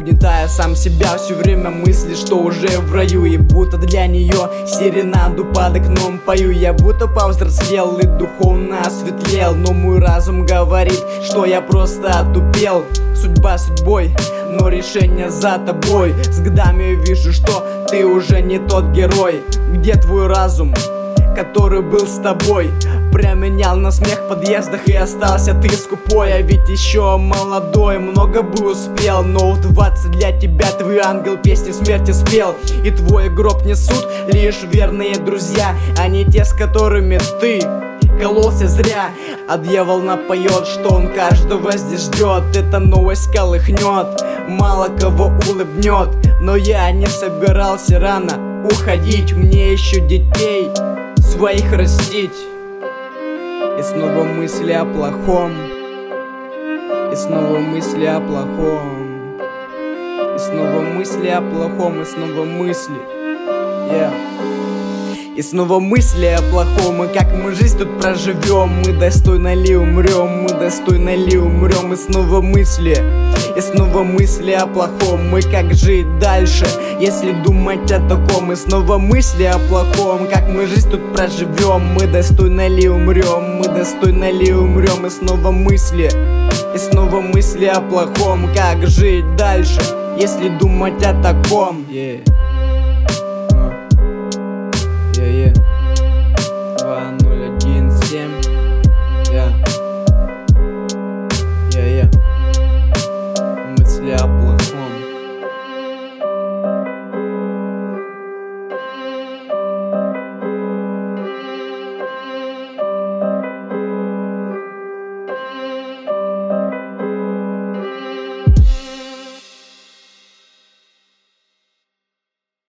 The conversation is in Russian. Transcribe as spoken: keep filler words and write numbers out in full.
угнетая сам себя, все время мысли, что уже в раю. И будто для нее серенаду под окном пою. Я будто повзрослел и духовно осветлел, но мой разум говорит, что я просто отупел. Судьба судьбой, но решение за тобой. С годами вижу, что ты уже не тот герой. Где твой разум, который был с тобой? Променял на смех в подъездах и остался ты скупой. А ведь еще молодой, много бы успел. Но в двадцать для тебя твой ангел песни смерти спел. И твой гроб несут лишь верные друзья, а не те, с которыми ты кололся зря. А дьявол напоет, что он каждого здесь ждет. Эта новость колыхнет, мало кого улыбнет. Но я не собирался рано уходить, мне еще детей своих растить. И снова мысли о плохом, и снова мысли о плохом, и снова мысли о плохом, и снова мысли, yeah. И снова мысли о плохом, и как мы жизнь тут проживем. Мы достойно ли умрем, мы достойно ли умрем. И снова мысли, и снова мысли о плохом. И как жить дальше, если думать о таком. И снова мысли о плохом, как мы жизнь тут проживем. Мы достойно ли умрем, мы достойно ли умрем. И снова мысли, и снова мысли о плохом. Как жить дальше, если думать о таком, yeah.